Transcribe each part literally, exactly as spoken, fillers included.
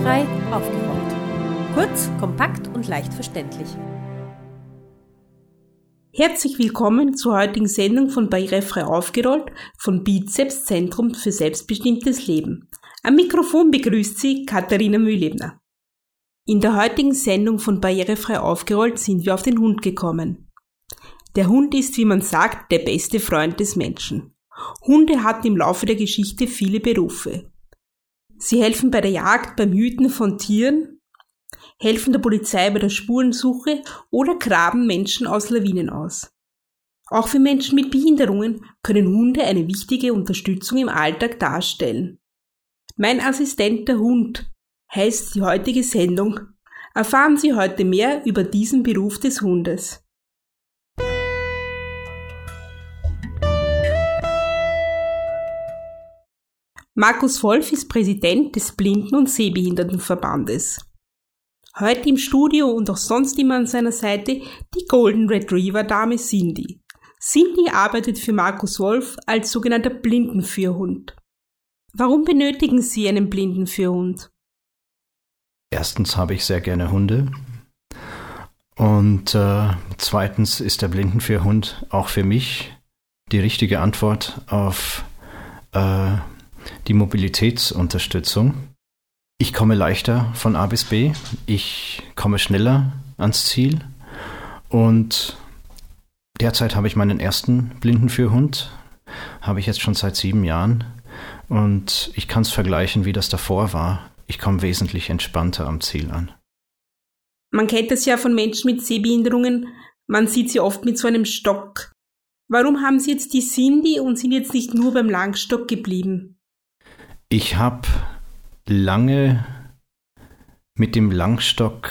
Barrierefrei aufgerollt. Kurz, kompakt und leicht verständlich. Herzlich willkommen zur heutigen Sendung von Barrierefrei aufgerollt von Bizeps Zentrum für selbstbestimmtes Leben. Am Mikrofon begrüßt Sie Katharina Mühlebner. In der heutigen Sendung von Barrierefrei aufgerollt sind wir auf den Hund gekommen. Der Hund ist, wie man sagt, der beste Freund des Menschen. Hunde hatten im Laufe der Geschichte viele Berufe. Sie helfen bei der Jagd, beim Hüten von Tieren, helfen der Polizei bei der Spurensuche oder graben Menschen aus Lawinen aus. Auch für Menschen mit Behinderungen können Hunde eine wichtige Unterstützung im Alltag darstellen. Mein Assistent der Hund heißt die heutige Sendung. Erfahren Sie heute mehr über diesen Beruf des Hundes. Markus Wolf ist Präsident des Blinden- und Sehbehindertenverbandes. Heute im Studio und auch sonst immer an seiner Seite die Golden Retriever-Dame Cindy. Cindy arbeitet für Markus Wolf als sogenannter Blindenführhund. Warum benötigen Sie einen Blindenführhund? Erstens habe ich sehr gerne Hunde und äh, zweitens ist der Blindenführhund auch für mich die richtige Antwort auf äh, die Mobilitätsunterstützung. Ich komme leichter von A bis B, ich komme schneller ans Ziel und derzeit habe ich meinen ersten Blindenführhund, habe ich jetzt schon seit sieben Jahren und ich kann es vergleichen, wie das davor war. Ich komme wesentlich entspannter am Ziel an. Man kennt das ja von Menschen mit Sehbehinderungen, man sieht sie oft mit so einem Stock. Warum haben Sie jetzt die Cindy und sind jetzt nicht nur beim Langstock geblieben? Ich habe lange mit dem Langstock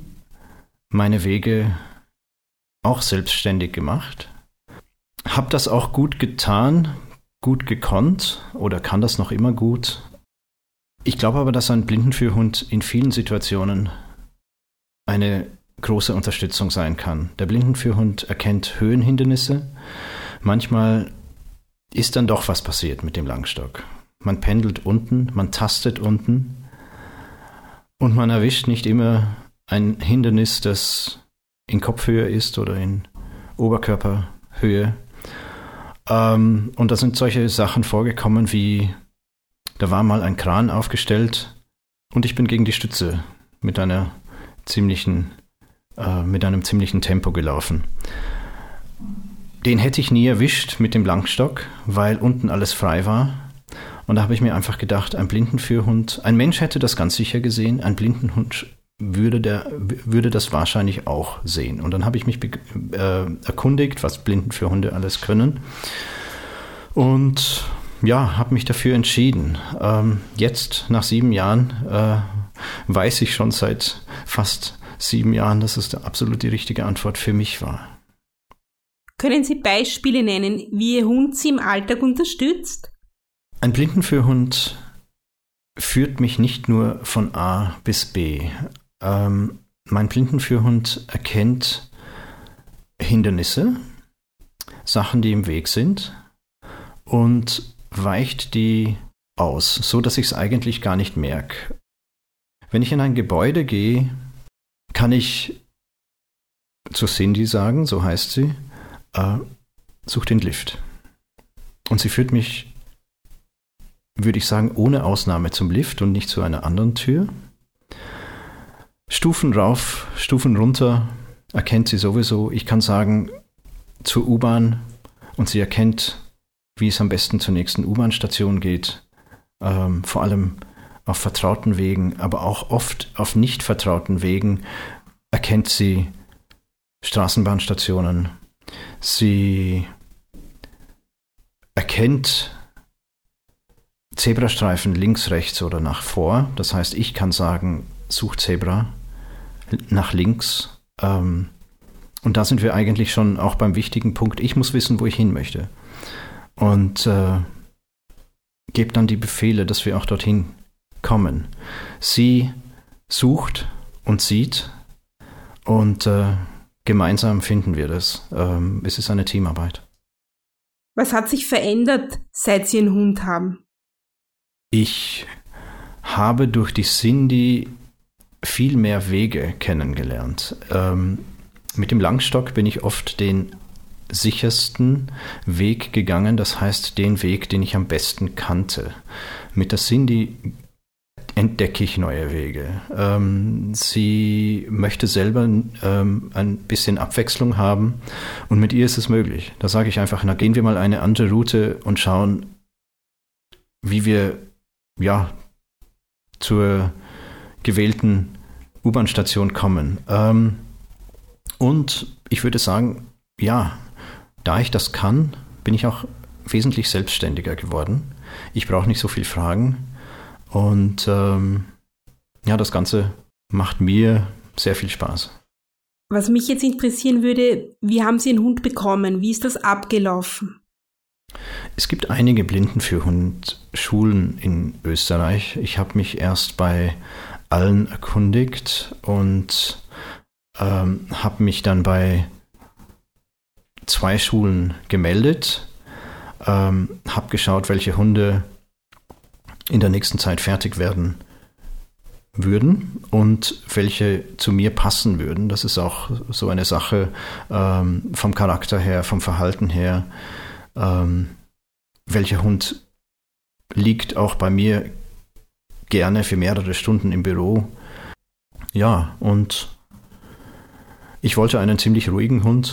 meine Wege auch selbstständig gemacht. Habe das auch gut getan, gut gekonnt oder kann das noch immer gut. Ich glaube aber, dass ein Blindenführhund in vielen Situationen eine große Unterstützung sein kann. Der Blindenführhund erkennt Höhenhindernisse. Manchmal ist dann doch was passiert mit dem Langstock. Man pendelt unten, man tastet unten und man erwischt nicht immer ein Hindernis, das in Kopfhöhe ist oder in Oberkörperhöhe. Ähm, und da sind solche Sachen vorgekommen wie, da war mal ein Kran aufgestellt und ich bin gegen die Stütze mit einer ziemlichen, äh, mit einem ziemlichen Tempo gelaufen. Den hätte ich nie erwischt mit dem Langstock, weil unten alles frei war. Und da habe ich mir einfach gedacht, ein Blindenführhund, ein Mensch hätte das ganz sicher gesehen, ein Blindenhund würde, der, würde das wahrscheinlich auch sehen. Und dann habe ich mich be- äh, erkundigt, was Blindenführhunde alles können. Und ja, habe mich dafür entschieden. Ähm, jetzt, nach sieben Jahren, äh, weiß ich schon seit fast sieben Jahren, dass es absolut die richtige Antwort für mich war. Können Sie Beispiele nennen, wie Ihr Hund Sie im Alltag unterstützt? Ein Blindenführhund führt mich nicht nur von A bis B. Ähm, mein Blindenführhund erkennt Hindernisse, Sachen, die im Weg sind und weicht die aus, so dass ich es eigentlich gar nicht merke. Wenn ich in ein Gebäude gehe, kann ich zu Cindy sagen, so heißt sie, äh, such den Lift. Und sie führt mich, würde ich sagen, ohne Ausnahme zum Lift und nicht zu einer anderen Tür. Stufen rauf, Stufen runter, erkennt sie sowieso. Ich kann sagen, zur U-Bahn und sie erkennt, wie es am besten zur nächsten U-Bahn-Station geht. Ähm, vor allem auf vertrauten Wegen, aber auch oft auf nicht vertrauten Wegen erkennt sie Straßenbahnstationen. Sie erkennt Zebrastreifen links, rechts oder nach vor. Das heißt, ich kann sagen, such Zebra nach links. Ähm, und da sind wir eigentlich schon auch beim wichtigen Punkt. Ich muss wissen, wo ich hin möchte. Und äh, gebe dann die Befehle, dass wir auch dorthin kommen. Sie sucht und sieht und äh, gemeinsam finden wir das. Ähm, es ist eine Teamarbeit. Was hat sich verändert, seit Sie einen Hund haben? Ich habe durch die Cindy viel mehr Wege kennengelernt. Ähm, mit dem Langstock bin ich oft den sichersten Weg gegangen, das heißt den Weg, den ich am besten kannte. Mit der Cindy entdecke ich neue Wege. Ähm, sie möchte selber ähm, ein bisschen Abwechslung haben und mit ihr ist es möglich. Da sage ich einfach, na gehen wir mal eine andere Route und schauen, wie wir ja zur gewählten U-Bahn-Station kommen. Ähm, und ich würde sagen, ja, da ich das kann, bin ich auch wesentlich selbstständiger geworden. Ich brauche nicht so viel fragen. Und ähm, ja, das Ganze macht mir sehr viel Spaß. Was mich jetzt interessieren würde, wie haben Sie einen Hund bekommen? Wie ist das abgelaufen? Es gibt einige Blindenführhundschulen in Österreich. Ich habe mich erst bei allen erkundigt und ähm, habe mich dann bei zwei Schulen gemeldet, ähm, habe geschaut, welche Hunde in der nächsten Zeit fertig werden würden und welche zu mir passen würden. Das ist auch so eine Sache ähm, vom Charakter her, vom Verhalten her. Ähm, welcher Hund liegt auch bei mir gerne für mehrere Stunden im Büro. Ja, und ich wollte einen ziemlich ruhigen Hund.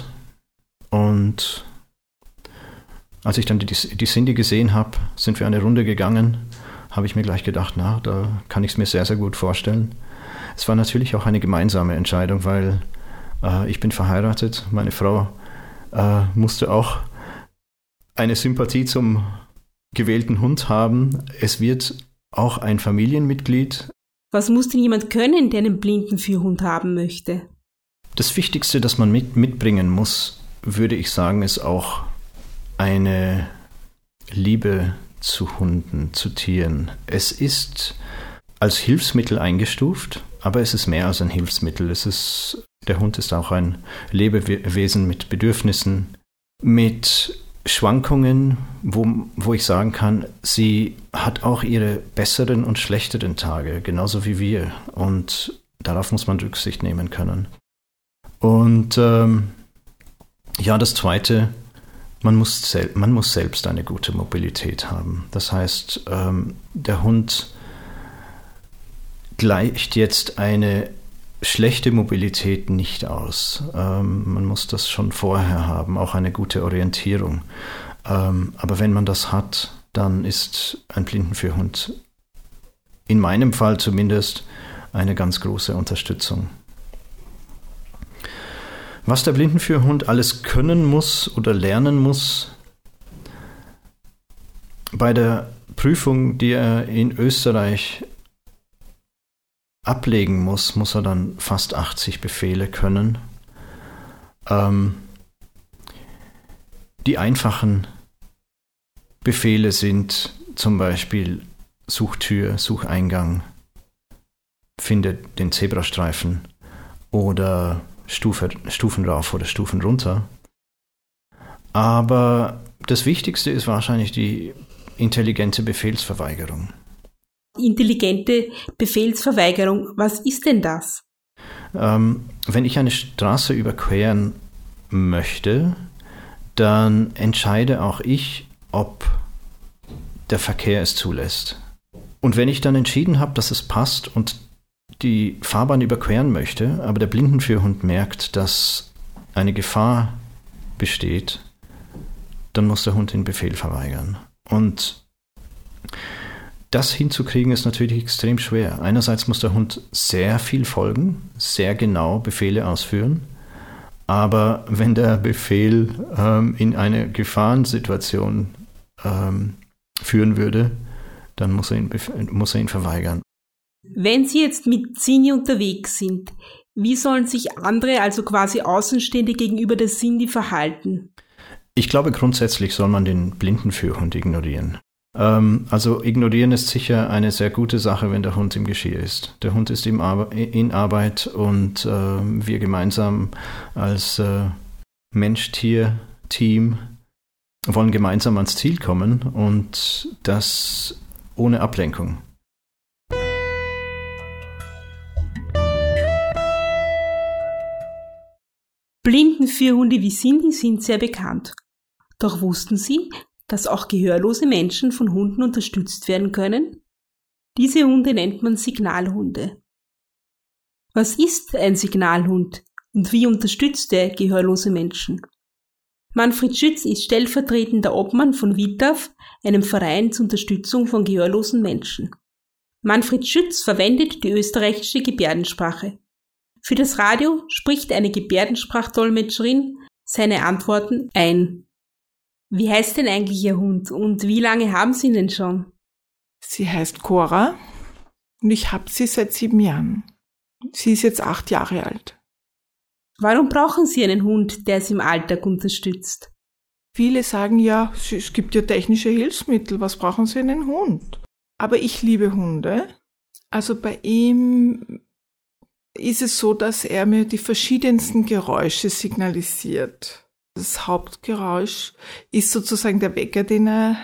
Und als ich dann die, die Cindy gesehen habe, sind wir eine Runde gegangen, habe ich mir gleich gedacht, na, da kann ich es mir sehr, sehr gut vorstellen. Es war natürlich auch eine gemeinsame Entscheidung, weil äh, ich bin verheiratet. Meine Frau äh, musste auch eine Sympathie zum gewählten Hund haben. Es wird auch ein Familienmitglied. Was muss denn jemand können, der einen Blindenführhund haben möchte? Das Wichtigste, das man mit, mitbringen muss, würde ich sagen, ist auch eine Liebe zu Hunden, zu Tieren. Es ist als Hilfsmittel eingestuft, aber es ist mehr als ein Hilfsmittel. Es ist, der Hund ist auch ein Lebewesen mit Bedürfnissen, mit Schwankungen, wo, wo ich sagen kann, sie hat auch ihre besseren und schlechteren Tage, genauso wie wir. Und darauf muss man Rücksicht nehmen können. Und ähm, ja, das Zweite, man muss, sel- man muss selbst eine gute Mobilität haben. Das heißt, ähm, der Hund gleicht jetzt eine schlechte Mobilität nicht aus. Ähm, man muss das schon vorher haben, auch eine gute Orientierung. Ähm, aber wenn man das hat, dann ist ein Blindenführhund in meinem Fall zumindest eine ganz große Unterstützung. Was der Blindenführhund alles können muss oder lernen muss, bei der Prüfung, die er in Österreich ablegen muss, muss er dann fast achtzig Befehle können. Ähm, die einfachen Befehle sind zum Beispiel Suchtür, Sucheingang, finde den Zebrastreifen oder Stufe, Stufen rauf oder Stufen runter. Aber das Wichtigste ist wahrscheinlich die intelligente Befehlsverweigerung. Intelligente Befehlsverweigerung, was ist denn das? Ähm, wenn ich eine Straße überqueren möchte, dann entscheide auch ich, ob der Verkehr es zulässt. Und wenn ich dann entschieden habe, dass es passt und die Fahrbahn überqueren möchte, aber der Blindenführhund merkt, dass eine Gefahr besteht, dann muss der Hund den Befehl verweigern. Und das hinzukriegen ist natürlich extrem schwer. Einerseits muss der Hund sehr viel folgen, sehr genau Befehle ausführen, aber wenn der Befehl ähm, in eine Gefahrensituation ähm, führen würde, dann muss er ihn, muss er ihn verweigern. Wenn Sie jetzt mit Cindy unterwegs sind, wie sollen sich andere, also quasi Außenstehende gegenüber der Cindy verhalten? Ich glaube, grundsätzlich soll man den Blindenführhund ignorieren. Ähm, also ignorieren ist sicher eine sehr gute Sache, wenn der Hund im Geschirr ist. Der Hund ist in Arbeit und äh, wir gemeinsam als äh, Mensch-Tier-Team wollen gemeinsam ans Ziel kommen und das ohne Ablenkung. Blindenführhunde wie Cindy sind sehr bekannt. Doch wussten Sie, dass auch gehörlose Menschen von Hunden unterstützt werden können? Diese Hunde nennt man Signalhunde. Was ist ein Signalhund und wie unterstützt er gehörlose Menschen? Manfred Schütz ist stellvertretender Obmann von Vitaf, einem Verein zur Unterstützung von gehörlosen Menschen. Manfred Schütz verwendet die österreichische Gebärdensprache. Für das Radio spricht eine Gebärdensprachdolmetscherin seine Antworten ein. Wie heißt denn eigentlich Ihr Hund und wie lange haben Sie ihn denn schon? Sie heißt Cora und ich habe sie seit sieben Jahren. Sie ist jetzt acht Jahre alt. Warum brauchen Sie einen Hund, der Sie im Alltag unterstützt? Viele sagen ja, es gibt ja technische Hilfsmittel, was brauchen Sie einen Hund? Aber ich liebe Hunde. Also bei ihm ist es so, dass er mir die verschiedensten Geräusche signalisiert. Das Hauptgeräusch ist sozusagen der Wecker, den er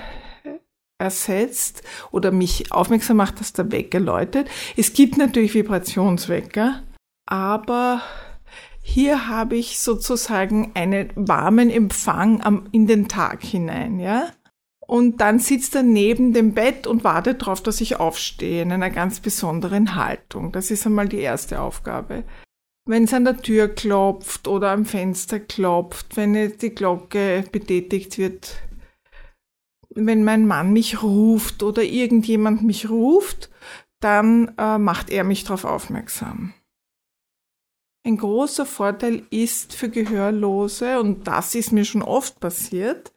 ersetzt oder mich aufmerksam macht, dass der Wecker läutet. Es gibt natürlich Vibrationswecker, aber hier habe ich sozusagen einen warmen Empfang am, in den Tag hinein, ja. Und dann sitzt er neben dem Bett und wartet darauf, dass ich aufstehe, in einer ganz besonderen Haltung. Das ist einmal die erste Aufgabe. Wenn es an der Tür klopft oder am Fenster klopft, wenn die Glocke betätigt wird, wenn mein Mann mich ruft oder irgendjemand mich ruft, dann äh, macht er mich darauf aufmerksam. Ein großer Vorteil ist für Gehörlose, und das ist mir schon oft passiert,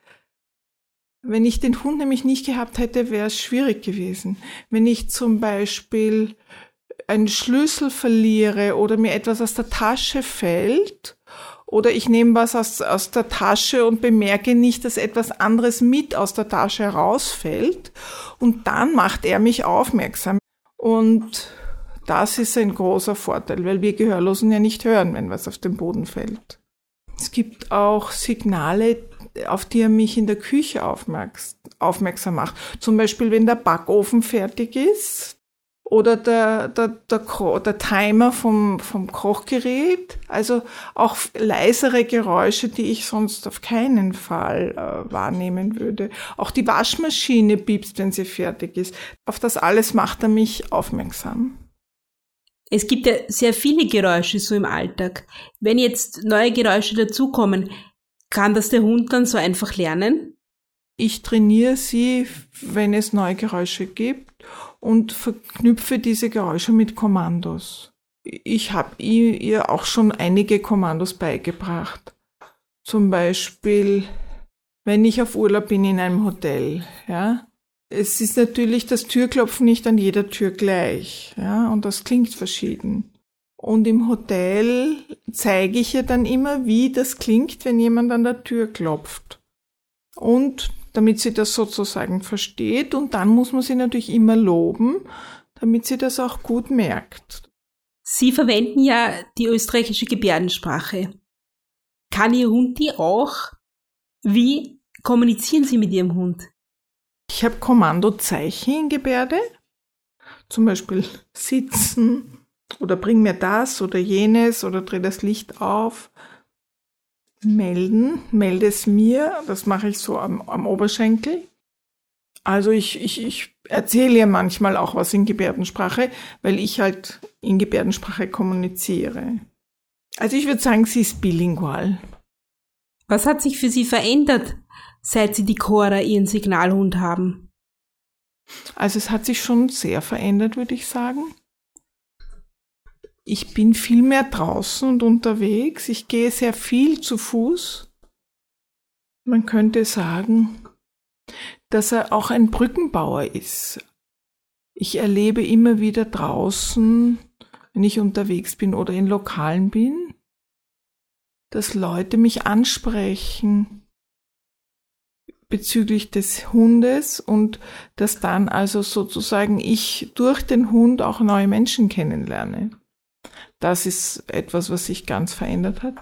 wenn ich den Hund nämlich nicht gehabt hätte, wäre es schwierig gewesen. Wenn ich zum Beispiel einen Schlüssel verliere oder mir etwas aus der Tasche fällt oder ich nehme was aus, aus der Tasche und bemerke nicht, dass etwas anderes mit aus der Tasche herausfällt und dann macht er mich aufmerksam. Und das ist ein großer Vorteil, weil wir Gehörlosen ja nicht hören, wenn was auf den Boden fällt. Es gibt auch Signale, auf die er mich in der Küche aufmerks- aufmerksam macht. Zum Beispiel, wenn der Backofen fertig ist oder der, der, der, Ko- der Timer vom, vom Kochgerät. Also auch leisere Geräusche, die ich sonst auf keinen Fall äh, wahrnehmen würde. Auch die Waschmaschine piepst, wenn sie fertig ist. Auf das alles macht er mich aufmerksam. Es gibt ja sehr viele Geräusche so im Alltag. Wenn jetzt neue Geräusche dazukommen, kann das der Hund dann so einfach lernen? Ich trainiere sie, wenn es neue Geräusche gibt und verknüpfe diese Geräusche mit Kommandos. Ich habe ihr auch schon einige Kommandos beigebracht. Zum Beispiel, wenn ich auf Urlaub bin in einem Hotel, ja. Es ist natürlich das Türklopfen nicht an jeder Tür gleich, ja, und das klingt verschieden. Und im Hotel zeige ich ihr dann immer, wie das klingt, wenn jemand an der Tür klopft. Und damit sie das sozusagen versteht, und dann muss man sie natürlich immer loben, damit sie das auch gut merkt. Sie verwenden ja die österreichische Gebärdensprache. Kann Ihr Hund die auch? Wie kommunizieren Sie mit Ihrem Hund? Ich habe Kommandozeichen in Gebärde, zum Beispiel sitzen oder bring mir das oder jenes oder dreh das Licht auf. Melden, melde es mir, das mache ich so am, am Oberschenkel. Also ich, ich, ich erzähle ihr manchmal auch was in Gebärdensprache, weil ich halt in Gebärdensprache kommuniziere. Also ich würde sagen, sie ist bilingual. Was hat sich für Sie verändert, seit Sie die Cora, Ihren Signalhund, haben? Also es hat sich schon sehr verändert, würde ich sagen. Ich bin viel mehr draußen und unterwegs. Ich gehe sehr viel zu Fuß. Man könnte sagen, dass er auch ein Brückenbauer ist. Ich erlebe immer wieder draußen, wenn ich unterwegs bin oder in Lokalen bin, dass Leute mich ansprechen bezüglich des Hundes und dass dann also sozusagen ich durch den Hund auch neue Menschen kennenlerne. Das ist etwas, was sich ganz verändert hat.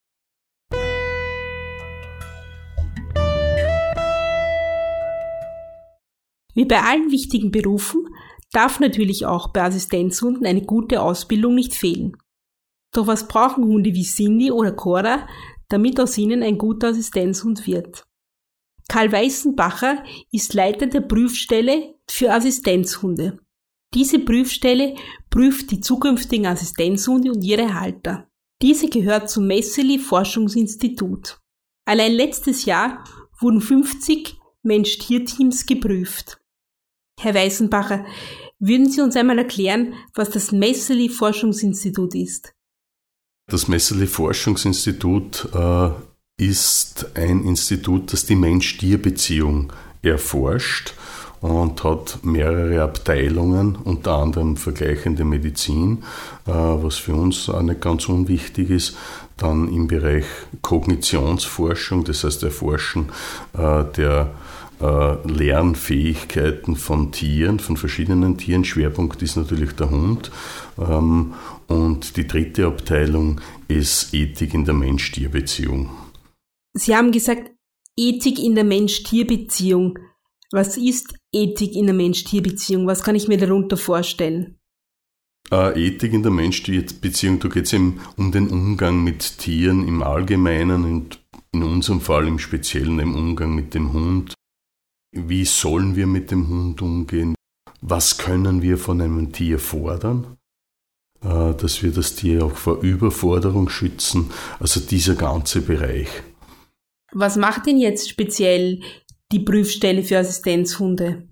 Wie bei allen wichtigen Berufen darf natürlich auch bei Assistenzhunden eine gute Ausbildung nicht fehlen. Doch was brauchen Hunde wie Cindy oder Cora, damit aus ihnen ein guter Assistenzhund wird? Karl Weißenbacher ist Leiter der Prüfstelle für Assistenzhunde. Diese Prüfstelle prüft die zukünftigen Assistenzhunde und ihre Halter. Diese gehört zum Messeli Forschungsinstitut. Allein letztes Jahr wurden fünfzig Mensch-Tier-Teams geprüft. Herr Weißenbacher, würden Sie uns einmal erklären, was das Messeli Forschungsinstitut ist? Das Messeli Forschungsinstitut äh, ist ein Institut, das die Mensch-Tier-Beziehung erforscht und hat mehrere Abteilungen, unter anderem vergleichende Medizin, äh, was für uns auch nicht ganz unwichtig ist. Dann im Bereich Kognitionsforschung, das heißt Erforschen äh, der äh, Lernfähigkeiten von Tieren, von verschiedenen Tieren. Schwerpunkt ist natürlich der Hund. Ähm, und die dritte Abteilung ist Ethik in der Mensch-Tier-Beziehung. Sie haben gesagt, Ethik in der Mensch-Tier-Beziehung. Was ist Ethik in der Mensch-Tier-Beziehung? Was kann ich mir darunter vorstellen? Äh, Ethik in der Mensch-Tier-Beziehung, da geht es eben um den Umgang mit Tieren im Allgemeinen und in unserem Fall im Speziellen im Umgang mit dem Hund. Wie sollen wir mit dem Hund umgehen? Was können wir von einem Tier fordern? Äh, dass wir das Tier auch vor Überforderung schützen. Also dieser ganze Bereich. Was macht denn jetzt speziell die Prüfstelle für Assistenzhunde?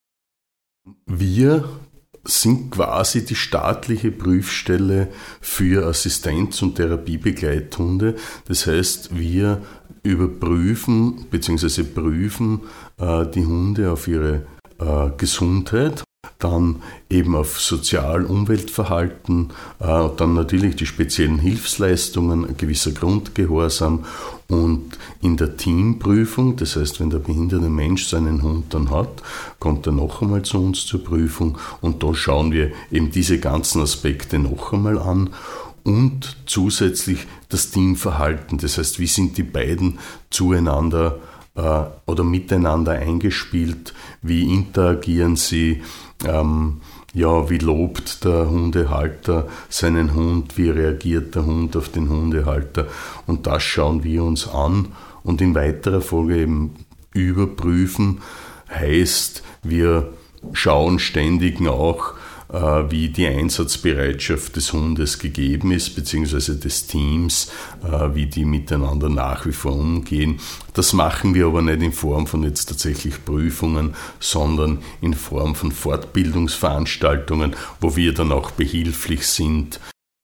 Wir sind quasi die staatliche Prüfstelle für Assistenz- und Therapiebegleithunde. Das heißt, wir überprüfen bzw. prüfen äh, die Hunde auf ihre äh, Gesundheit, dann eben auf Sozial-Umweltverhalten, äh, dann natürlich die speziellen Hilfsleistungen, ein gewisser Grundgehorsam und in der Teamprüfung, das heißt, wenn der behinderte Mensch seinen Hund dann hat, kommt er noch einmal zu uns zur Prüfung und da schauen wir eben diese ganzen Aspekte noch einmal an und zusätzlich das Teamverhalten, das heißt, wie sind die beiden zueinander äh, oder miteinander eingespielt, wie interagieren sie, ähm, ja, wie lobt der Hundehalter seinen Hund, wie reagiert der Hund auf den Hundehalter und das schauen wir uns an und in weiterer Folge eben überprüfen, heißt, wir schauen ständig nach, äh, wie die Einsatzbereitschaft des Hundes gegeben ist, beziehungsweise des Teams, äh, wie die miteinander nach wie vor umgehen. Das machen wir aber nicht in Form von jetzt tatsächlich Prüfungen, sondern in Form von Fortbildungsveranstaltungen, wo wir dann auch behilflich sind.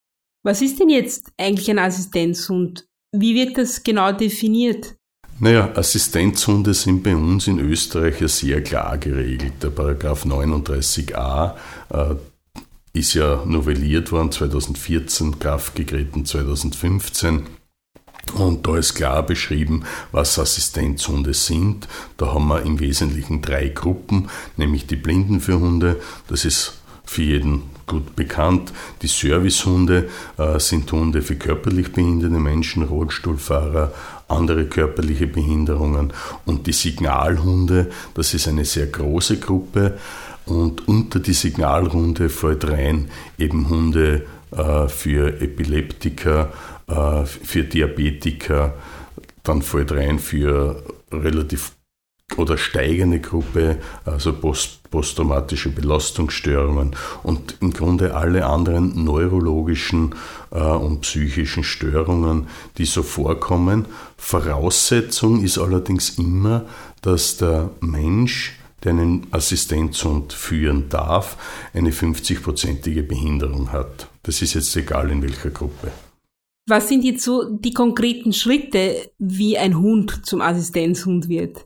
Was ist denn jetzt eigentlich ein Assistenzhund? Wie wird das genau definiert? Naja, Assistenzhunde sind bei uns in Österreich ja sehr klar geregelt. Der Paragraph neununddreißig a äh, ist ja novelliert worden, zweitausendvierzehn, Kraft getreten zweitausendfünfzehn. Und da ist klar beschrieben, was Assistenzhunde sind. Da haben wir im Wesentlichen drei Gruppen, nämlich die Blindenführhunde, das ist für jeden gut bekannt. Die Servicehunde äh, sind Hunde für körperlich behinderte Menschen, Rollstuhlfahrer, andere körperliche Behinderungen. Und die Signalhunde, das ist eine sehr große Gruppe. Und unter die Signalhunde fällt rein eben Hunde äh, für Epileptiker, äh, für Diabetiker. Dann fällt rein für relativ oder steigende Gruppe, also post, posttraumatische Belastungsstörungen und im Grunde alle anderen neurologischen äh, und psychischen Störungen, die so vorkommen. Voraussetzung ist allerdings immer, dass der Mensch, der einen Assistenzhund führen darf, eine fünfzig-prozentige Behinderung hat. Das ist jetzt egal in welcher Gruppe. Was sind jetzt so die konkreten Schritte, wie ein Hund zum Assistenzhund wird?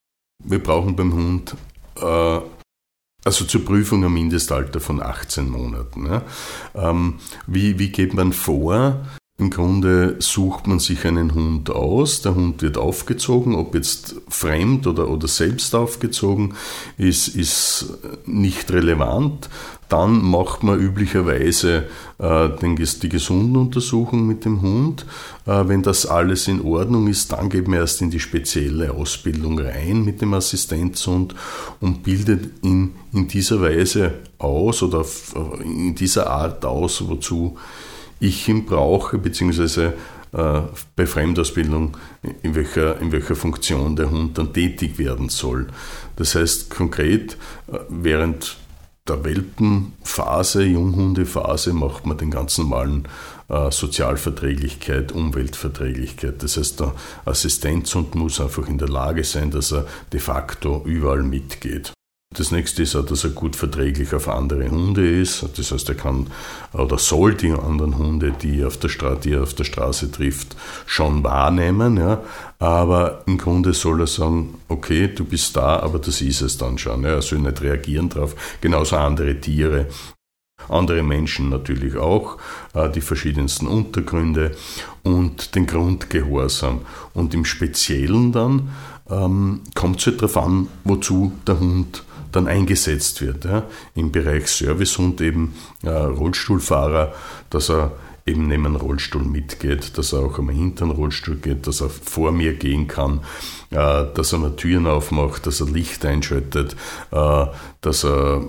Wir brauchen beim Hund äh, also zur Prüfung ein Mindestalter von achtzehn Monaten. Ja. Ähm, wie, wie geht man vor? Im Grunde sucht man sich einen Hund aus, der Hund wird aufgezogen, ob jetzt fremd oder, oder selbst aufgezogen, ist, ist nicht relevant. Dann macht man üblicherweise äh, den, die Gesundenuntersuchung mit dem Hund. Äh, wenn das alles in Ordnung ist, dann geht man erst in die spezielle Ausbildung rein mit dem Assistenzhund und bildet ihn in dieser Weise aus oder in dieser Art aus, wozu ich ihn brauche, beziehungsweise äh, bei Fremdausbildung, in welcher, in welcher Funktion der Hund dann tätig werden soll. Das heißt konkret, äh, während der Welpenphase, Junghundephase, macht man den ganz normalen äh, Sozialverträglichkeit, Umweltverträglichkeit. Das heißt, der Assistenzhund muss einfach in der Lage sein, dass er de facto überall mitgeht. Das nächste ist auch, dass er gut verträglich auf andere Hunde ist. Das heißt, er kann oder soll die anderen Hunde, die er auf der, Stra- die er auf der Straße trifft, schon wahrnehmen. Ja. Aber im Grunde soll er sagen, okay, du bist da, aber das ist es dann schon. Ja. Er soll nicht reagieren drauf. Genauso andere Tiere. Andere Menschen natürlich auch, die verschiedensten Untergründe und den Grundgehorsam. Und im Speziellen dann ähm, kommt es halt darauf an, wozu der Hund dann eingesetzt wird. Ja. Im Bereich Servicehund eben äh, Rollstuhlfahrer, dass er eben neben dem Rollstuhl mitgeht, dass er auch einmal hinter den Rollstuhl geht, dass er vor mir gehen kann, äh, dass er mal Türen aufmacht, dass er Licht einschaltet, äh, dass er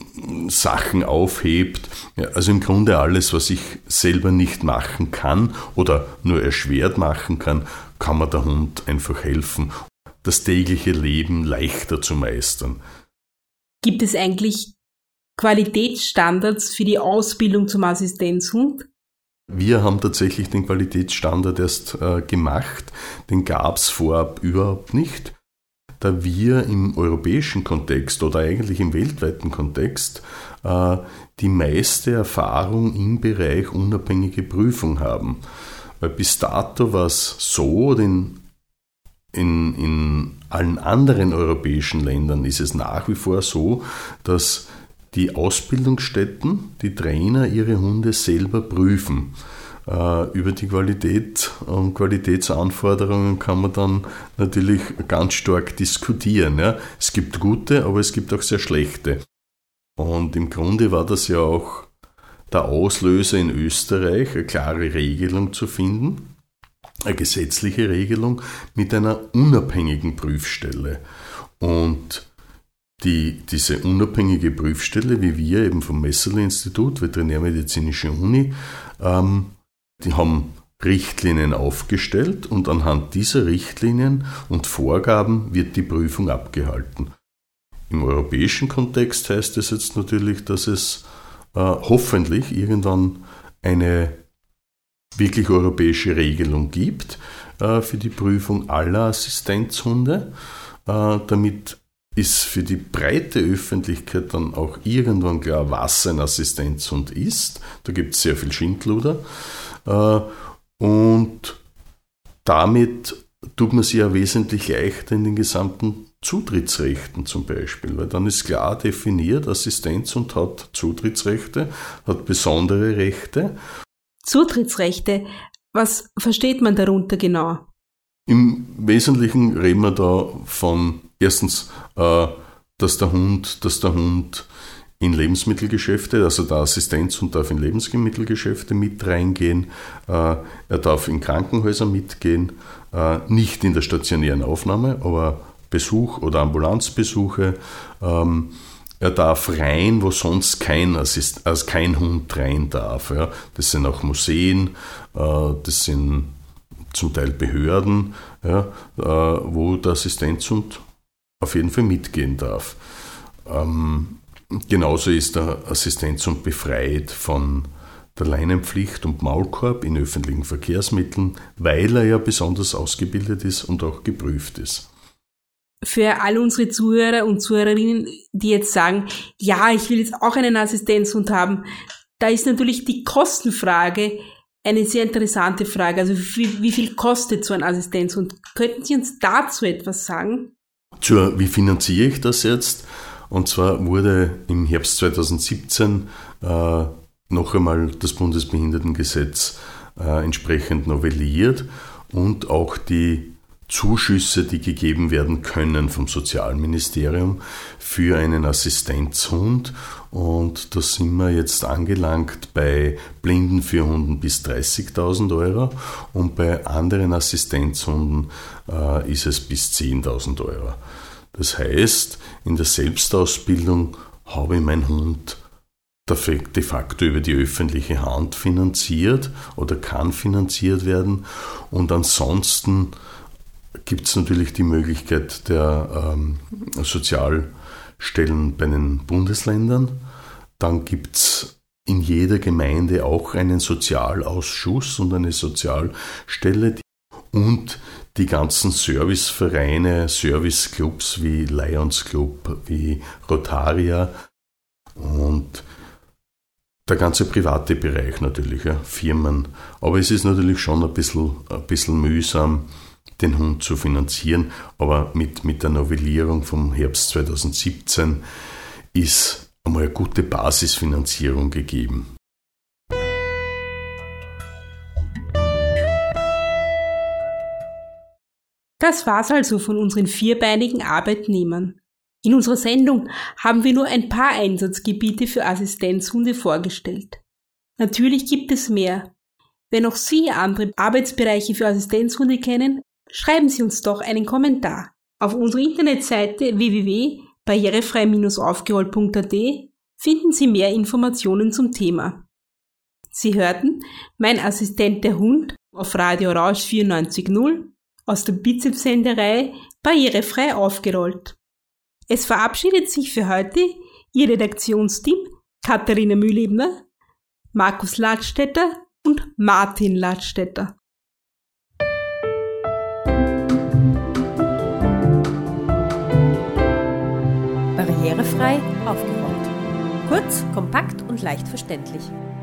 Sachen aufhebt. Ja, also im Grunde alles, was ich selber nicht machen kann oder nur erschwert machen kann, kann mir der Hund einfach helfen, das tägliche Leben leichter zu meistern. Gibt es eigentlich Qualitätsstandards für die Ausbildung zum Assistenzhund? Wir haben tatsächlich den Qualitätsstandard erst äh, gemacht, den gab es vorab überhaupt nicht, da wir im europäischen Kontext oder eigentlich im weltweiten Kontext äh, die meiste Erfahrung im Bereich unabhängige Prüfung haben. Weil bis dato war es so, den In, in allen anderen europäischen Ländern ist es nach wie vor so, dass die Ausbildungsstätten, die Trainer ihre Hunde selber prüfen. Äh, über die Qualität und Qualitätsanforderungen kann man dann natürlich ganz stark diskutieren. Ja. Es gibt gute, aber es gibt auch sehr schlechte. Und im Grunde war das ja auch der Auslöser in Österreich, eine klare Regelung zu finden. Eine gesetzliche Regelung mit einer unabhängigen Prüfstelle. Und die, diese unabhängige Prüfstelle, wie wir eben vom Messerli-Institut, Veterinärmedizinische Uni, ähm, die haben Richtlinien aufgestellt und anhand dieser Richtlinien und Vorgaben wird die Prüfung abgehalten. Im europäischen Kontext heißt es jetzt natürlich, dass es äh, hoffentlich irgendwann eine wirklich europäische Regelung gibt äh, für die Prüfung aller Assistenzhunde. Äh, damit ist für die breite Öffentlichkeit dann auch irgendwann klar, was ein Assistenzhund ist. Da gibt es sehr viel Schindluder. Äh, und damit tut man sich ja wesentlich leichter in den gesamten Zutrittsrechten zum Beispiel, weil dann ist klar definiert, Assistenzhund hat Zutrittsrechte, hat besondere Rechte. Zutrittsrechte, was versteht man darunter genau? Im Wesentlichen reden wir da von erstens, äh, dass der Hund, dass der Hund in Lebensmittelgeschäfte, also der Assistenzhund darf in Lebensmittelgeschäfte mit reingehen, äh, er darf in Krankenhäuser mitgehen, äh, nicht in der stationären Aufnahme, aber Besuch oder Ambulanzbesuche. Ähm, Er darf rein, wo sonst kein, Assist, also kein Hund rein darf. Ja. Das sind auch Museen, äh, das sind zum Teil Behörden, ja, äh, wo der Assistenzhund auf jeden Fall mitgehen darf. Ähm, genauso ist der Assistenzhund befreit von der Leinenpflicht und Maulkorb in öffentlichen Verkehrsmitteln, weil er ja besonders ausgebildet ist und auch geprüft ist. Für all unsere Zuhörer und Zuhörerinnen, die jetzt sagen, ja, ich will jetzt auch einen Assistenzhund haben, da ist natürlich die Kostenfrage eine sehr interessante Frage. Also wie, wie viel kostet so ein Assistenzhund? Könnten Sie uns dazu etwas sagen? Zur, wie finanziere ich das jetzt? Und zwar wurde im Herbst zweitausendsiebzehn äh, noch einmal das Bundesbehindertengesetz äh, entsprechend novelliert und auch die Zuschüsse, die gegeben werden können vom Sozialministerium für einen Assistenzhund. Und da sind wir jetzt angelangt bei Blindenführhunden bis dreißigtausend Euro und bei anderen Assistenzhunden äh, ist es bis zehntausend Euro. Das heißt, in der Selbstausbildung habe ich meinen Hund de facto über die öffentliche Hand finanziert oder kann finanziert werden. Und ansonsten gibt es natürlich die Möglichkeit der ähm, Sozialstellen bei den Bundesländern. Dann gibt es in jeder Gemeinde auch einen Sozialausschuss und eine Sozialstelle und die ganzen Servicevereine, Serviceclubs wie Lions Club, wie Rotaria und der ganze private Bereich natürlich, ja, Firmen. Aber es ist natürlich schon ein bisschen, ein bisschen mühsam, den Hund zu finanzieren. Aber mit, mit der Novellierung vom Herbst zweitausendsiebzehn ist einmal eine gute Basisfinanzierung gegeben. Das war's also von unseren vierbeinigen Arbeitnehmern. In unserer Sendung haben wir nur ein paar Einsatzgebiete für Assistenzhunde vorgestellt. Natürlich gibt es mehr. Wenn auch Sie andere Arbeitsbereiche für Assistenzhunde kennen, schreiben Sie uns doch einen Kommentar. Auf unserer Internetseite w w w punkt barrierefrei Bindestrich aufgerollt punkt a t finden Sie mehr Informationen zum Thema. Sie hörten Mein Assistent der Hund auf Radio Rausch vierundneunzig Komma null aus der Bizeps-Sendereihe Barrierefrei aufgerollt. Es verabschiedet sich für heute Ihr Redaktionsteam Katharina Mühlebner, Markus Ladstätter und Martin Ladstätter. Barrierefrei aufgerollt. Kurz, kompakt und leicht verständlich.